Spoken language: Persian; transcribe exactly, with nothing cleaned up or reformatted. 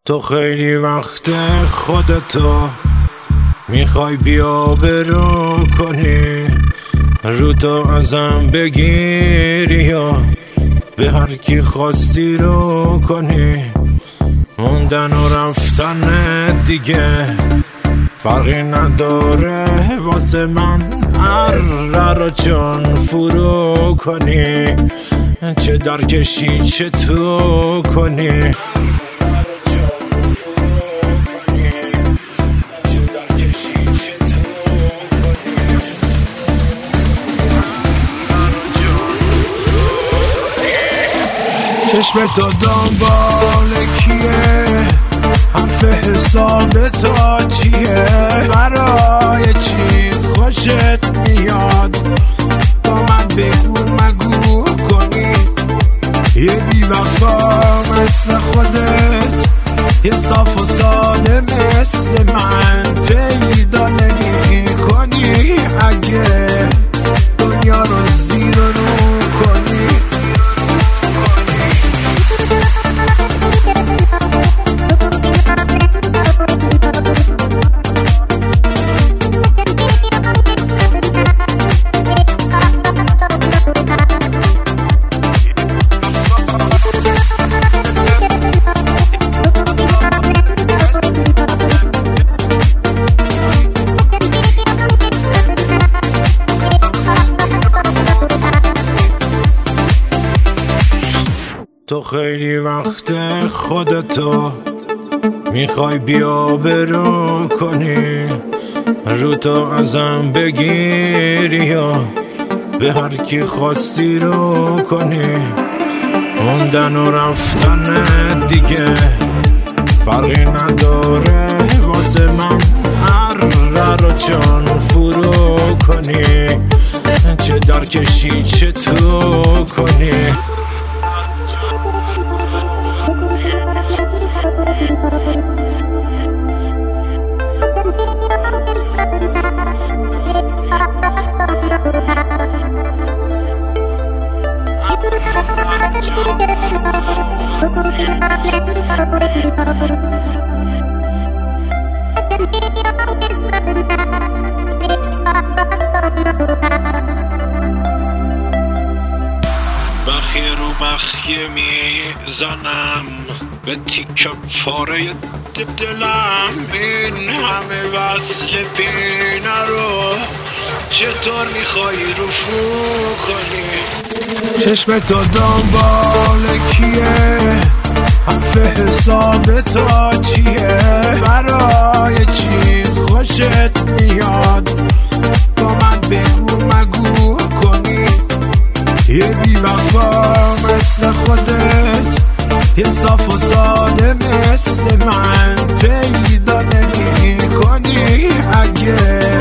تو خیلی وقت خودتو میخوای بیا برو کنی، رو تو ازم بگیری یا به هر کی خواستی رو کنی. موندن و رفتن دیگه فرقی نداره واسه من، هر رو چون فرو کنی، چه درکشی چه تو کنی. چشم تو دنبال کیه؟ حرف حساب تا چیه؟ برای چی خوشت میاد؟ با من بگو مگو کنی. یه بی‌وفا مثل خودت، یه صاف و ساده مثل من پیدا نمی کنی. اگه دنیا رو زیر و رو کنی، تو خیلی وقت خودتو میخوای بیا برو کنی، رو تو ازم بگیری یا به هر کی خواستی رو کنی. موندن و رفتن دیگه فرقی نداره واسه من، هر رو چون فرو کنی، چه درکشی چه تو کنی. بخیه رو بخیه میزنم به تیکه پاره دلم، این همه وصل پینه رو چطور میخوای رفو کنی. چشم تو دنبال کیه؟ حرف حساب تا چیه؟ برای چی خوشت میاد؟ با من بگو مگو کنی. یه بی‌وفا مثل خودت، یه صاف و ساده مثل من پیدا نمی کنی. اگه